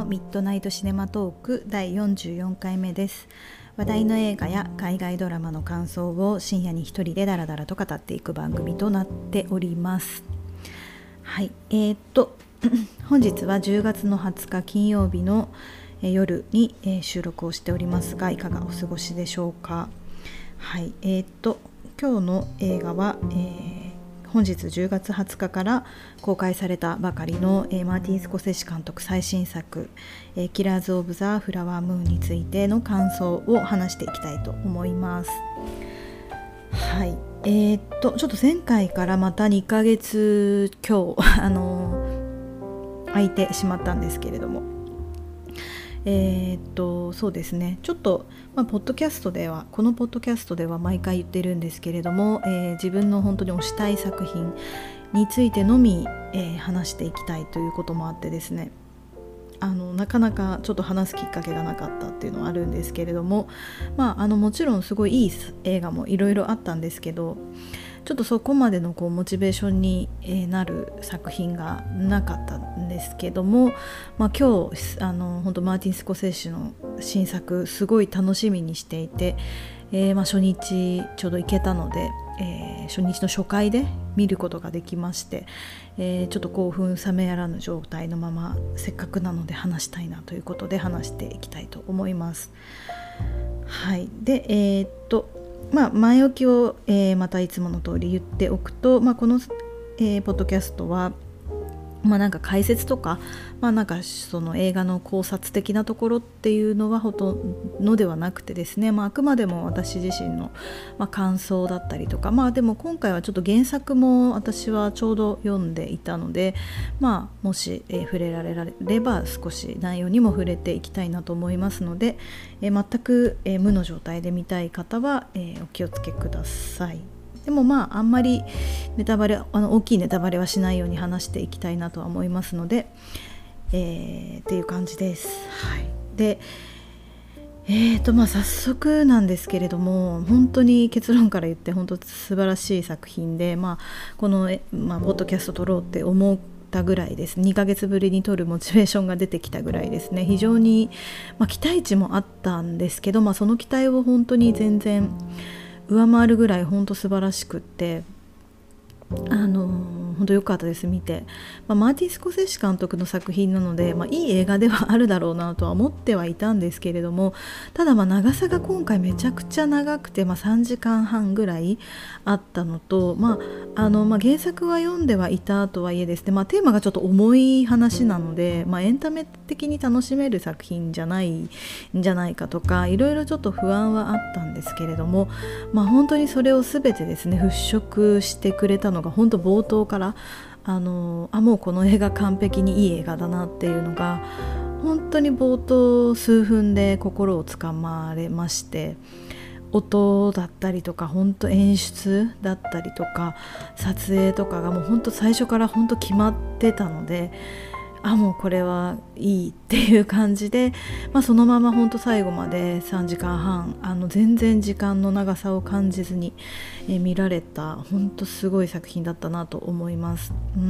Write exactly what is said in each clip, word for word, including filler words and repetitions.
ミッドナイトシネマトークだいよんじゅうよんかいめです。話題の映画や海外ドラマの感想を深夜に一人でダラダラと語っていく番組となっております。はい、えー、っと本日はじゅうがつのはつか金曜日の夜に収録をしておりますが、いかがお過ごしでしょうか。はい、えー、っと今日の映画は、えー本日じゅうがつはつかから公開されたばかりの、えー、マーティン・スコセッシ監督最新作、えー、キラーズ・オブ・ザ・フラワームーンについての感想を話していきたいと思います。はい、えー、っとちょっと前回からまたにかげつ強あのー、空いてしまったんですけれども、えー、っとそうですねちょっと、まあ、ポッドキャストではこのポッドキャストでは毎回言ってるんですけれども、えー、自分の本当に推したい作品についてのみ、えー、話していきたいということもあってですね、あのなかなかちょっと話すきっかけがなかったっていうのはあるんですけれども、まあ、あのもちろんすごいいい映画もいろいろあったんですけど、ちょっとそこまでのこうモチベーションになる作品がなかったんですけども、まあ、今日あの本当マーティン・スコセッシの新作すごい楽しみにしていて、えーまあ、初日ちょうど行けたので、えー、初日の初回で見ることができまして、えー、ちょっと興奮冷めやらぬ状態のまませっかくなので話したいなということで話していきたいと思います。はい、でえー、っとまあ、前置きを、えー、またいつもの通り言っておくと、まあ、この、えー、ポッドキャストは、まあ、なんか解説とか、まあ、なんかその映画の考察的なところっていうのはほとんどではなくてですね、まあ、あくまでも私自身の、まあ、感想だったりとか、まあ、でも今回はちょっと原作も私はちょうど読んでいたので、まあ、もし、えー、触れられれば少し内容にも触れていきたいなと思いますので、えー、全く、えー、無の状態で見たい方は、えー、お気をつけください。でもまああんまりネタバレあの大きいネタバレはしないように話していきたいなとは思いますので、えー、っていう感じです。はい、でえーとまあ早速なんですけれども、本当に結論から言って本当素晴らしい作品で、まあ、この、まあ、ポッドキャスト撮ろうって思ったぐらいです。にかげつぶりに撮るモチベーションが出てきたぐらいですね。非常に、まあ、期待値もあったんですけど、まあ、その期待を本当に全然上回るぐらい本当素晴らしくって、あのー、本当良かったです見て、まあ、マーティン・スコセッシ監督の作品なので、まあ、いい映画ではあるだろうなとは思ってはいたんですけれども、ただまあ長さが今回めちゃくちゃ長くて、まあ、さんじかんはんぐらいあったのと、まああのまあ、原作は読んではいたとはいえですね、まあ、テーマがちょっと重い話なので、まあ、エンタメ的に楽しめる作品じゃないんじゃないかとかいろいろちょっと不安はあったんですけれども、まあ、本当にそれを全てですね払拭してくれたのが本当冒頭からあのあもうこの映画完璧にいい映画だなっていうのが本当に冒頭数分で心をつかまれまして、音だったりとか本当演出だったりとか撮影とかがもう本当最初から本当決まってたので、あもうこれはいいっていう感じで、まあ、そのまま本当最後までさんじかんはんあの全然時間の長さを感じずに、え見られた本当すごい作品だったなと思います。うん、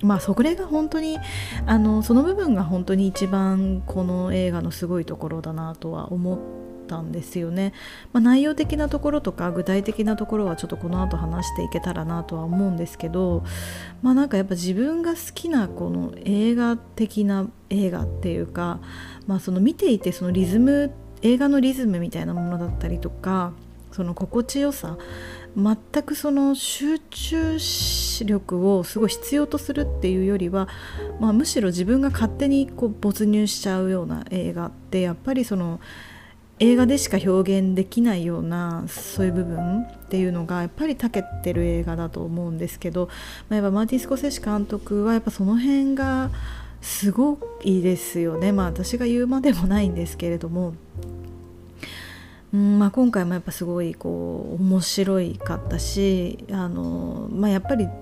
まあそれが本当にあのその部分が本当に一番この映画のすごいところだなとは思ってたんですよね。まあ、内容的なところとか具体的なところはちょっとこの後話していけたらなとは思うんですけど、まあなんかやっぱ自分が好きなこの映画的な映画っていうか、まあその見ていてそのリズム映画のリズムみたいなものだったりとか、その心地よさ、全くその集中力をすごい必要とするっていうよりは、まあ、むしろ自分が勝手にこう没入しちゃうような映画ってやっぱりその映画でしか表現できないようなそういう部分っていうのがやっぱり長けてる映画だと思うんですけど、まあ、やっぱマーティン・スコセッシ監督はやっぱその辺がすごいですよね。まあ私が言うまでもないんですけれども、うんまあ、今回もやっぱすごいこう面白いかったし、あの、まあ、やっぱり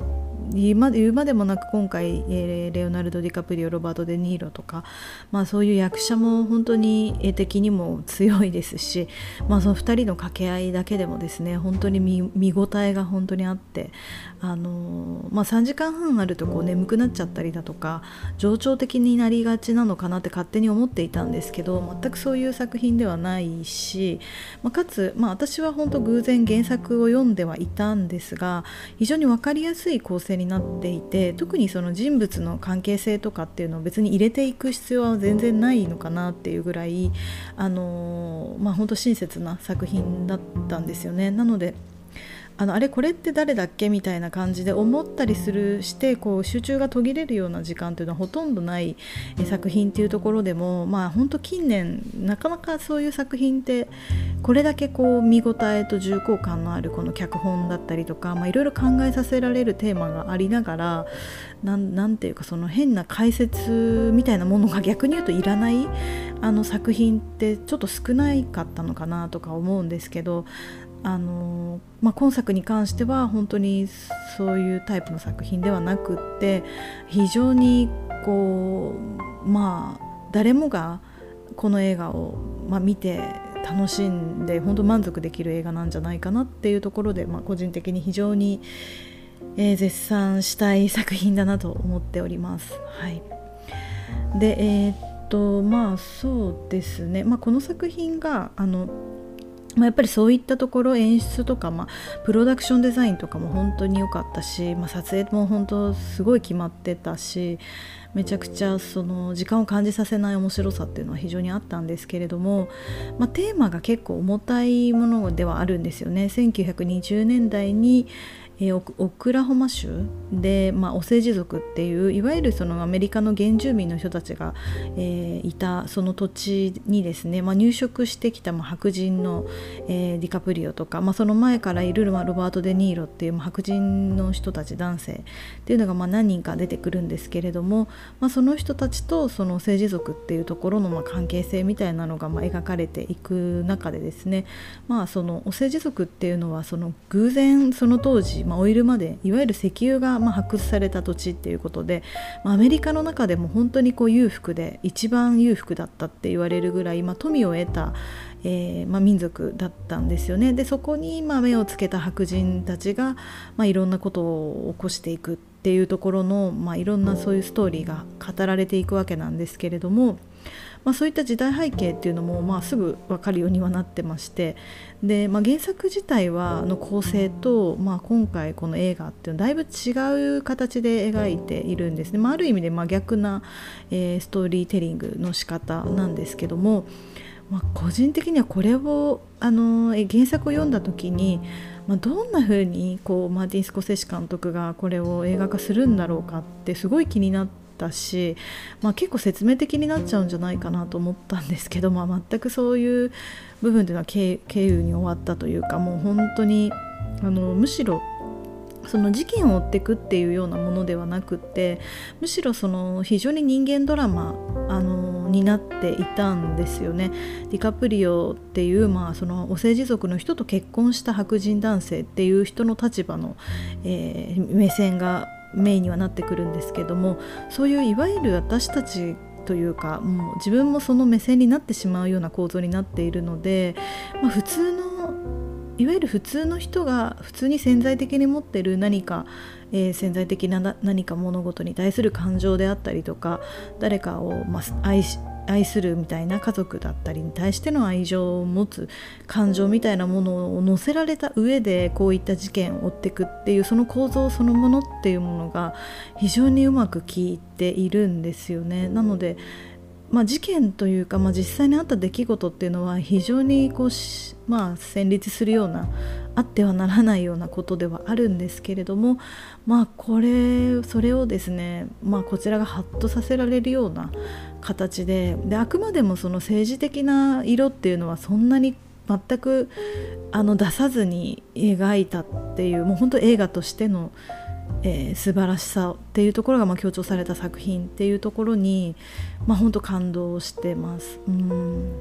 言うまで言うまでもなく今回、えー、レオナルド・ディカプリオ、ロバート・デ・ニーロとか、まあ、そういう役者も本当に絵的にも強いですし、まあ、そのふたりの掛け合いだけでもですね本当に 見, 見応えが本当にあって、あのーまあ、さんじかんはんあるとこう眠くなっちゃったりだとか情緒的になりがちなのかなって勝手に思っていたんですけど、全くそういう作品ではないし、まあ、かつ、まあ、私は本当偶然原作を読んではいたんですが、非常に分かりやすい構成になっていて、特にその人物の関係性とかっていうのを別に入れていく必要は全然ないのかなっていうぐらい、あのーまあ、本当親切な作品だったんですよね。なのであのあれこれって誰だっけみたいな感じで思ったりするしてこう集中が途切れるような時間というのはほとんどない作品っていうところでも、まあ本当近年なかなかそういう作品ってこれだけこう見応えと重厚感のあるこの脚本だったりとか、まあ、いろいろ考えさせられるテーマがありながらな ん, なんていうかその変な解説みたいなものが逆に言うといらないあの作品ってちょっと少ないかったのかなとか思うんですけど、あのまあ、今作に関しては本当にそういうタイプの作品ではなくって非常にこうまあ誰もがこの映画を、まあ、見て楽しんで本当満足できる映画なんじゃないかなっていうところで、まあ、個人的に非常に、えー、絶賛したい作品だなと思っております。はい、でえー、っとまあそうですね、まあ、この作品があのまあ、やっぱりそういったところ演出とか、まあ、プロダクションデザインとかも本当に良かったし、まあ、撮影も本当すごい決まってたし、めちゃくちゃその時間を感じさせない面白さっていうのは非常にあったんですけれども、まあ、テーマが結構重たいものではあるんですよね。せんきゅうひゃくにじゅうねんだいにえー、オ, オクラホマ州で、まあ、オセージ族っていういわゆるそのアメリカの原住民の人たちが、えー、いたその土地にですね、まあ、入植してきた、まあ、白人の、えー、ディカプリオとか、まあ、その前からいる、まあ、ロバート・デ・ニーロっていう、まあ、白人の人たち男性っていうのが、まあ、何人か出てくるんですけれども、まあ、その人たちとそのオセージ族っていうところの、まあ、関係性みたいなのが、まあ、描かれていく中でですね、まあ、そのオセージ族っていうのはその偶然その当時まあ、オイルまでいわゆる石油がまあ発掘された土地っていうことで、まあ、アメリカの中でも本当にこう裕福で一番裕福だったって言われるぐらい、まあ、富を得た、えーまあ、民族だったんですよね。でそこにまあ目をつけた白人たちが、まあ、いろんなことを起こしていくっていうところの、まあ、いろんなそういうストーリーが語られていくわけなんですけれども、まあ、そういった時代背景っていうのも、まあ、すぐ分かるようにはなってまして、で、まあ、原作自体はの構成と、まあ、今回この映画っていうのはだいぶ違う形で描いているんですね。まあ、ある意味で真逆な、えー、ストーリーテリングの仕方なんですけども、まあ、個人的にはこれをあの原作を読んだ時に、まあ、どんな風にこうマーティン・スコセッシ監督がこれを映画化するんだろうかってすごい気になってだし、まあ、結構説明的になっちゃうんじゃないかなと思ったんですけど、まあ、全くそういう部分というのは軽有に終わったというか、もう本当にあのむしろその事件を追っていくっていうようなものではなくて、むしろその非常に人間ドラマあのになっていたんですよね。ディカプリオっていう、まあ、そのオセージ族の人と結婚した白人男性っていう人の立場の、えー、目線がメインにはなってくるんですけども、そういういわゆる私たちというかもう自分もその目線になってしまうような構造になっているので、まあ、普通のいわゆる普通の人が普通に潜在的に持っている何か、えー、潜在的な何か物事に対する感情であったりとか、誰かを、まあ、愛し愛するみたいな家族だったりに対しての愛情を持つ感情みたいなものを乗せられた上でこういった事件を追っていくっていうその構造そのものっていうものが非常にうまく効いているんですよね。なので、まあ、事件というか、まあ、実際にあった出来事っていうのは非常にこう、まあ、戦慄するようなあってはならないようなことではあるんですけれども、まあ、これそれをですね、まあ、こちらがハッとさせられるような形 で, であくまでもその政治的な色っていうのはそんなに全くあの出さずに描いたっていうもう本当映画としての、えー、素晴らしさっていうところがまあ強調された作品っていうところに、まあ、本当感動してます。うん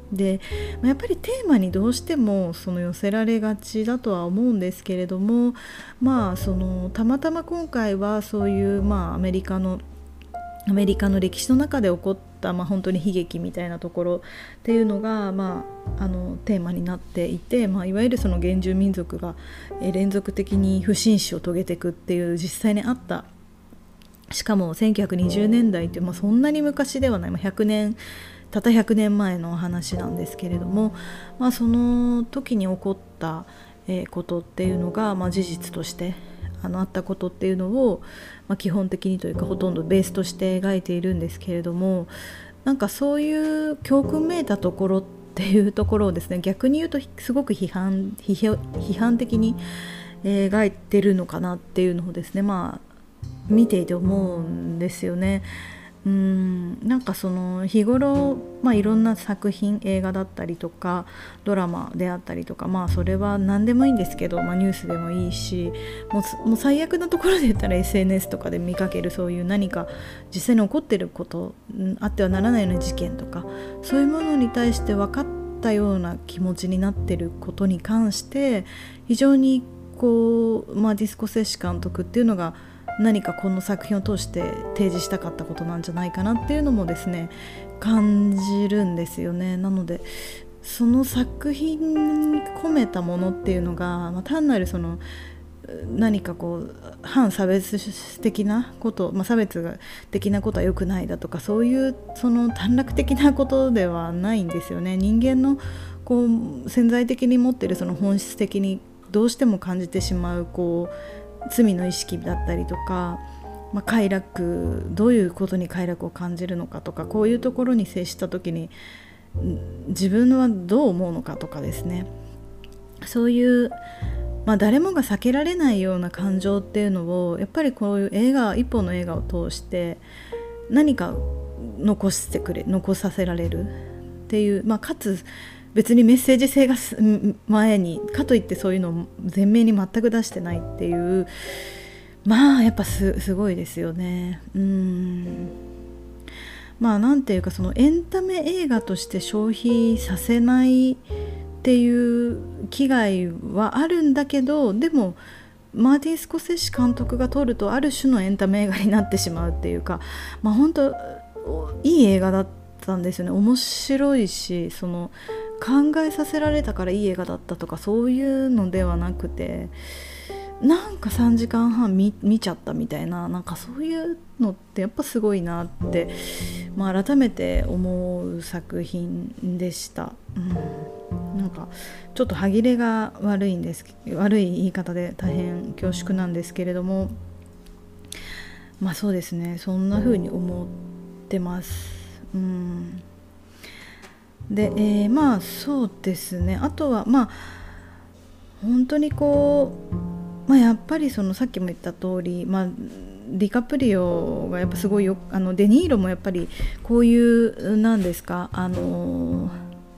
でやっぱりテーマにどうしてもその寄せられがちだとは思うんですけれども、まあそのたまたま今回はそういう、まあ、アメリカのアメリカの歴史の中で起こった、まあ、本当に悲劇みたいなところっていうのが、まあ、あのテーマになっていて、まあ、いわゆるその原住民族がえ連続的に不審死を遂げていくっていう実際にあった、しかもせんきゅうひゃくにじゅうねんだいって、まあ、そんなに昔ではない、まあ、ひゃくねんたったひゃくねんまえの話なんですけれども、まあ、その時に起こった、えーことっていうのが、まあ、事実としてあのあったことっていうのを、まあ、基本的にというかほとんどベースとして描いているんですけれども、なんかそういう教訓めいたところっていうところをですね、逆に言うとすごく批判批批判的に描いてるのかなっていうのをですね、まあ見ていて思うんですよね。うーんなんかその日頃、まあ、いろんな作品、映画だったりとかドラマであったりとか、まあそれは何でもいいんですけど、まあ、ニュースでもいいし、もう、もう最悪なところで言ったら エスエヌエス とかで見かけるそういう何か実際に起こっていること、あってはならないような事件とか、そういうものに対して分かったような気持ちになっていることに関して非常にこう、まあ、ディスコセッシ監督っていうのが何かこの作品を通して提示したかったことなんじゃないかなっていうのもですね感じるんですよね。なのでその作品に込めたものっていうのが、まあ、単なるその何かこう反差別的なこと、まあ、差別的なことは良くないだとか、そういうその短絡的なことではないんですよね。人間のこう潜在的に持っているその本質的にどうしても感じてしまうこう罪の意識だったりとか、まあ、快楽、どういうことに快楽を感じるのかとか、こういうところに接した時に自分はどう思うのかとかですね、そういう、まあ、誰もが避けられないような感情っていうのをやっぱりこういう映画、一本の映画を通して何か残してくれ残させられるっていう、まあ、かつ別にメッセージ性が前にかといってそういうのを前面に全く出してないっていう、まあやっぱ す, すごいですよね。うーんまあなんていうか、そのエンタメ映画として消費させないっていう危害はあるんだけど、でもマーティン・スコセッシ監督が撮るとある種のエンタメ映画になってしまうっていうか、まあ本当いい映画だったんですよね。面白いし、その考えさせられたからいい映画だったとかそういうのではなくて、なんかさんじかんはん 見, 見ちゃったみたいな、なんかそういうのってやっぱすごいなって、まあ、改めて思う作品でした。うん、なんかちょっと歯切れが悪いんです悪い言い方で大変恐縮なんですけれども、まあそうですね、そんな風に思ってます。うんで、えー、まあそうですね、あとはまあ本当にこう、まあ、やっぱりそのさっきも言った通り、まあディカプリオがやっぱすごいよ、あのデニーロもやっぱりこういうなんですか、あのー、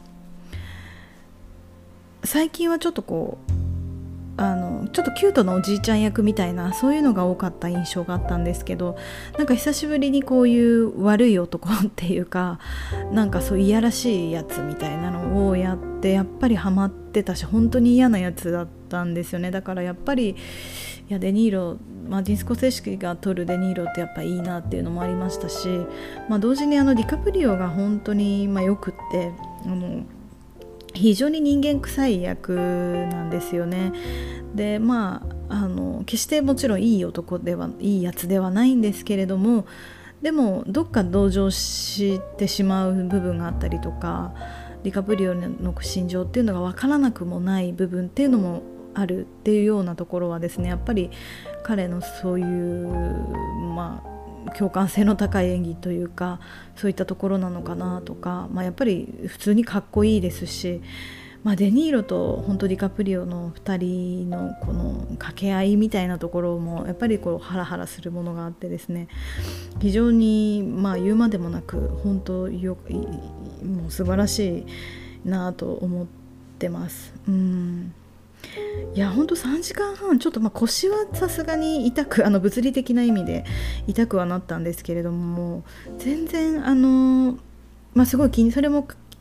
最近はちょっとこうあのちょっとキュートなおじいちゃん役みたいな、そういうのが多かった印象があったんですけど、なんか久しぶりにこういう悪い男っていうか、なんかそういやらしいやつみたいなのをやってやっぱりハマってたし、本当に嫌なやつだったんですよね。だからやっぱりいやデニーロ、マーティン・スコセッシが撮るデニーロってやっぱいいなっていうのもありましたし、まあ、同時にあのディカプリオが本当にまあよくって、あの非常に人間臭い役なんですよね。でまああの決してもちろんいい男ではいいやつではないんですけれども、でもどっか同情してしまう部分があったりとか、ディカプリオの心情っていうのが分からなくもない部分っていうのもあるっていうようなところはですね、やっぱり彼のそういうまあ共感性の高い演技というか、そういったところなのかなとか、まあ、やっぱり普通にかっこいいですし、まあ、デニーロと本当ディカプリオのふたりのこの掛け合いみたいなところもやっぱりこうハラハラするものがあってですね、非常にまあ言うまでもなく本当よもう素晴らしいなと思ってます。うんいや本当さんじかんはんちょっとまあ腰はさすがに痛く、あの物理的な意味で痛くはなったんですけれども、全然あの、まあ、すごい気にそれも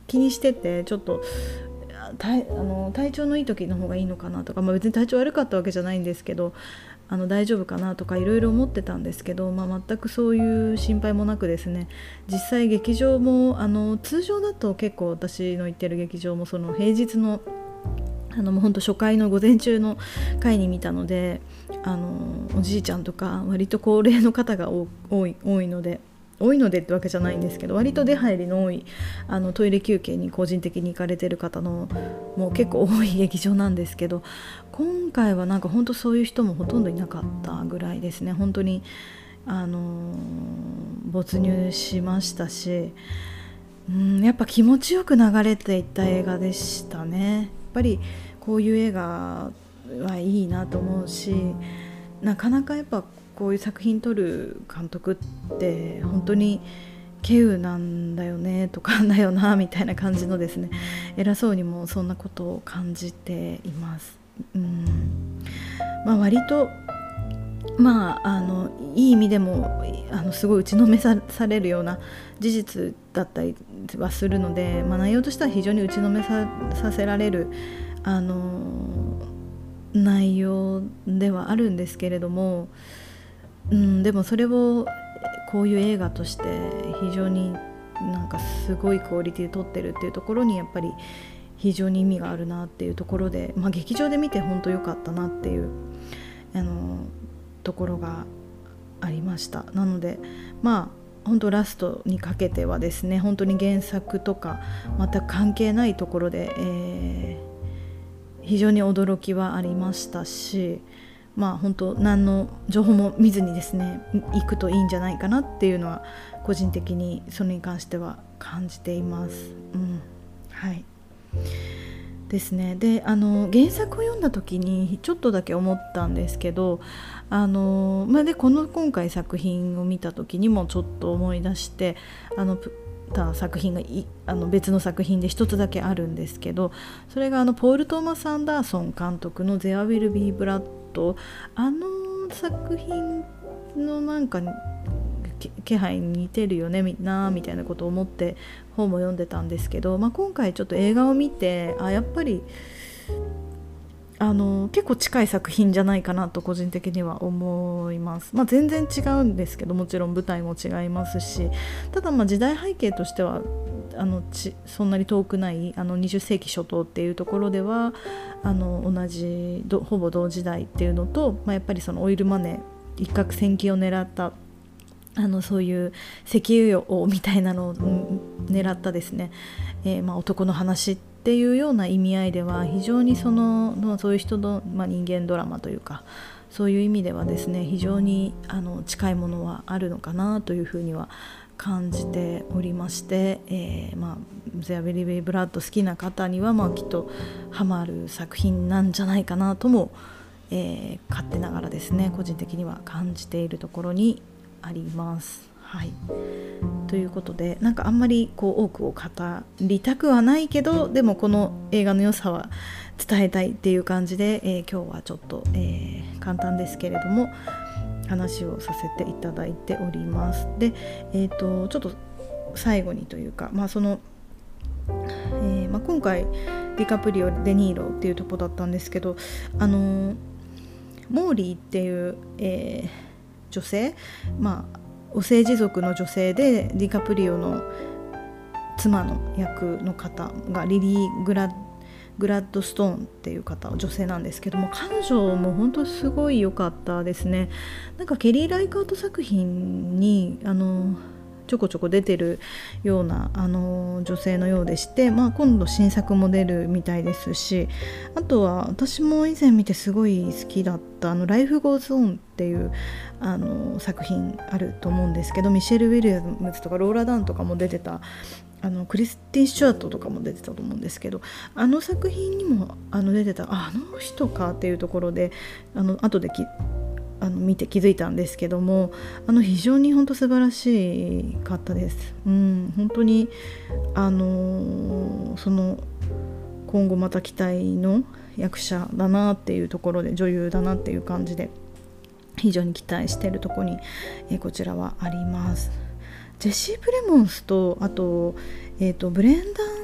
気にしてて、ちょっと体あの体調のいい時の方がいいのかなとか、まあ、別に体調悪かったわけじゃないんですけど、あの大丈夫かなとかいろいろ思ってたんですけど、まあ、全くそういう心配もなくですね、実際劇場もあの通常だと結構私の行ってる劇場もその平日のあのもうほんと初回の午前中の回に見たので、あのおじいちゃんとか割と高齢の方が多い多いので多いのでってわけじゃないんですけど、割と出入りの多いあのトイレ休憩に個人的に行かれてる方のもう結構多い劇場なんですけど、今回はなんか本当そういう人もほとんどいなかったぐらいですね。本当にあの没入しましたし、うん、やっぱ気持ちよく流れていった映画でしたね。やっぱりこういう映画はいいなと思うし、なかなかやっぱこういう作品撮る監督って本当に稀有なんだよねとかだよなみたいな感じのですね、偉そうにもそんなことを感じています。うん、まあ、割とまあ、あのいい意味でもあのすごい打ちのめさ、されるような事実だったりはするので、まあ、内容としては非常に打ちのめ さ, させられるあの内容ではあるんですけれども、うん、でもそれをこういう映画として非常になんかすごいクオリティで撮ってるっていうところにやっぱり非常に意味があるなっていうところで、まあ、劇場で見て本当良かったなっていうあのところがありました。なのでまあ本当ラストにかけてはですね、本当に原作とか全く関係ないところで、えー、非常に驚きはありましたし、まあ本当何の情報も見ずにですね行くといいんじゃないかなっていうのは個人的にそれに関しては感じています。うん、はいですね。で、あの原作を読んだ時にちょっとだけ思ったんですけど、あの、まあ、でこの今回作品を見た時にもちょっと思い出して、あのた作品がいあの別の作品で一つだけあるんですけど、それがあのポール・トーマス・アンダーソン監督の There Will Be Blood、 あの作品のなんか気配に似てるよねみんなみたいなことを思って本も読んでたんですけど、まあ、今回ちょっと映画を見て、あやっぱりあの結構近い作品じゃないかなと個人的には思います。まあ、全然違うんですけど、もちろん舞台も違いますし、ただまあ時代背景としてはあのちそんなに遠くないあのにじゅっ世紀初頭っていうところではあの同じどほぼ同時代っていうのと、まあ、やっぱりそのオイルマネー一攫千金を狙ったあのそういう石油王みたいなのを狙ったですね、えー、まあ男の話っていうような意味合いでは非常にそのそういう人の、まあ、人間ドラマというかそういう意味ではですね非常にあの近いものはあるのかなというふうには感じておりまして、えーまあ、There Will Be Blood好きな方には、まあ、きっとハマる作品なんじゃないかなとも、えー、勝手ながらですね個人的には感じているところにあります。はい、ということでなんかあんまりこう多くを語りたくはないけど、でもこの映画の良さは伝えたいっていう感じで、えー、今日はちょっと、えー、簡単ですけれども話をさせていただいております。で、えーと、ちょっと最後にというか、まあそのえーまあ、今回ディカプリオ・デニーロっていうとこだったんですけど、あのモーリーっていう、えー、女性、まあお世辞族の女性でディカプリオの妻の役の方がリリー・グラッグラッドストーンっていう方女性なんですけども、彼女も本当すごい良かったですね。なんかケリー・ライカート作品にあのちょこちょこ出てるようなあの女性のようでして、まあ、今度新作も出るみたいですし、あとは私も以前見てすごい好きだったあのライフ・ゴーズ・オンっていうあの作品あると思うんですけど、ミシェル・ウィリアムズとかローラ・ダンとかも出てた、あのクリスティン・スチュアートとかも出てたと思うんですけど、あの作品にもあの出てたあの人かっていうところであの後できあの見て気づいたんですけども、あの非常に本当素晴らしかったです。うん、本当にあのその今後また期待の役者だなっていうところで、女優だなっていう感じで非常に期待しているところに、えー、こちらはあります。ジェシー・プレモンスとあと、えーと、ブレンダ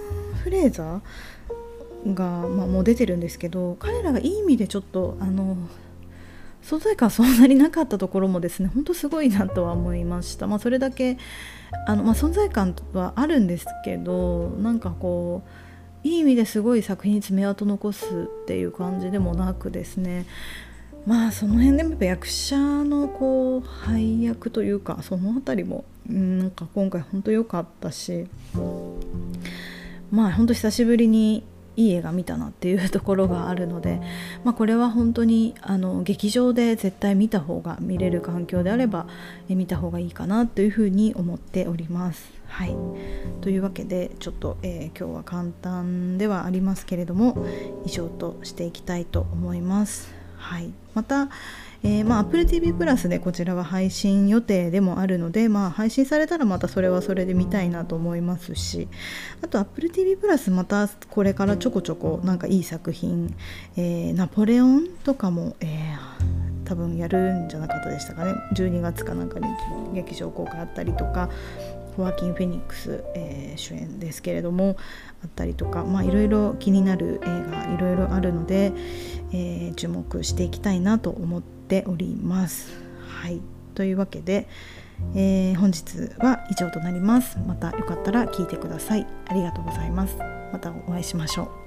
フレーザーが、まあ、もう出てるんですけど、彼らがいい意味でちょっとあの存在感そんなになかったところもですね、本当すごいなとは思いました。まあ、それだけあの、まあ、存在感はあるんですけど、なんかこういい意味ですごい作品に爪痕残すっていう感じでもなくですね、まあその辺でもやっぱ役者のこう配役というか、そのあたりも、うん、なんか今回本当良かったし、まあ本当久しぶりにいい映画見たなっていうところがあるので、まあ、これは本当にあの劇場で絶対見た方が、見れる環境であればえ見た方がいいかなというふうに思っております。はい、というわけでちょっと、えー、今日は簡単ではありますけれども以上としていきたいと思います。はい、また、えーまあ、Apple ティーブイ プラスでこちらは配信予定でもあるので、まあ、配信されたらまたそれはそれで見たいなと思いますし、あと Apple ティーブイ プラスまたこれからちょこちょこなんかいい作品、えー、ナポレオンとかも、えー、多分やるんじゃなかったでしたかね。じゅうにがつかなんかに劇場公開あったりとか、ホアキン・フェニックス、えー、主演ですけれどもあったりとか、まあいろいろ気になる映画いろいろあるので、えー、注目していきたいなと思っております。はい、というわけで、えー、本日は以上となります。またよかったら聞いてください。ありがとうございます。またお会いしましょう。